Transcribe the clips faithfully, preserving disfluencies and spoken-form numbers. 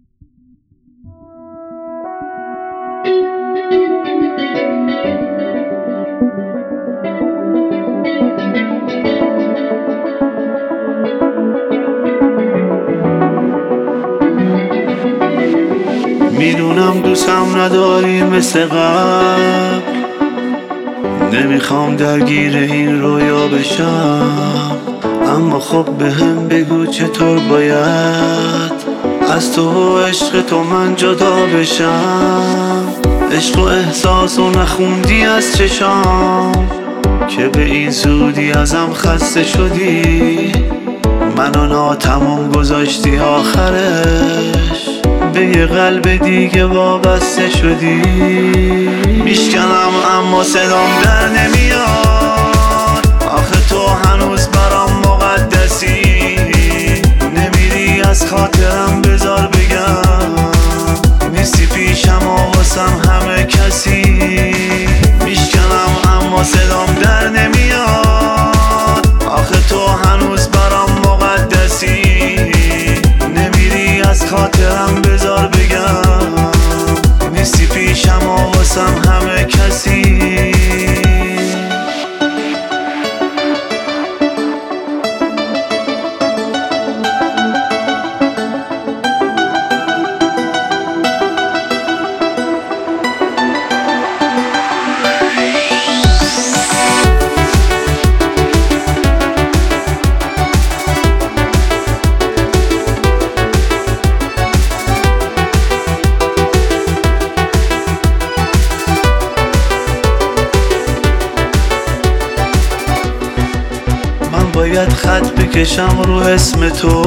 میدونم دوستم نداری مثل قبل، نمیخوام درگیر این رویا بشم، اما خب بهم بگو چطور باید از تو و عشق تو من جدا بشم. عشق و احساس و نخوندی از چشام که به این زودی ازم خسته شدی، منو ناتمام گذاشتی آخرش به یه قلب دیگه وابسته شدی. میشکنم اما صدام در نمیاد، آخه تو هنوز برام مقدسی، نمیری از خاطرم بذار بگم، نیستی پیشم و واسم همه کسی. میشکنم اما صدام در نمیاد، آخه تو هنوز برام مقدسی، نمیری از خاطرم بذار بگم، نیستی پیشم و واسم همه کسی. باید خط بکشم رو اسم تو،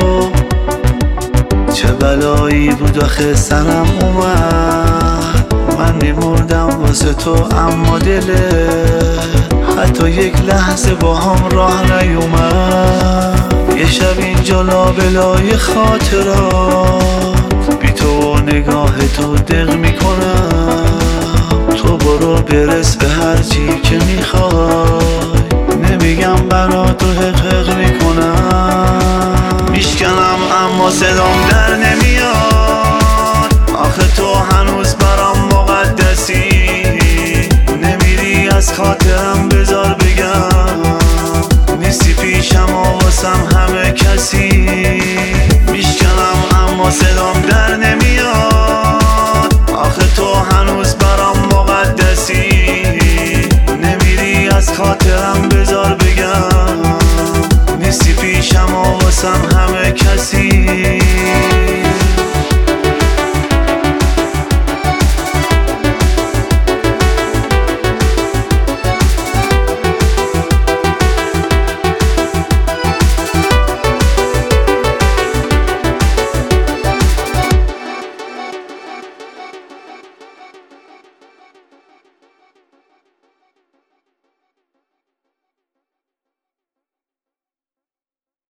چه بلایی بود آخه سرم اومد، من میمردم واسه تو اما دلت حتی یک لحظه با هم راه نیومد. یه شب اینجا لابلای خاطرات بی تو و نگاه تو دق میکنم، تو برو برس به هرچی که میخوای، نمیگم برا تو حقق میکنم. میشکنم اما صدام در نمیاد، آخه تو هنوز برام مقدسی، نمیری از خاطرم بذار بگم، نیستی پیشم و واسم همه کسی. میشکنم اما صدام در نمیاد، آخه تو هنوز برام مقدسی، نمیری از خاطرم بذار بگم، نیستی پیشم و واسم همه کسی.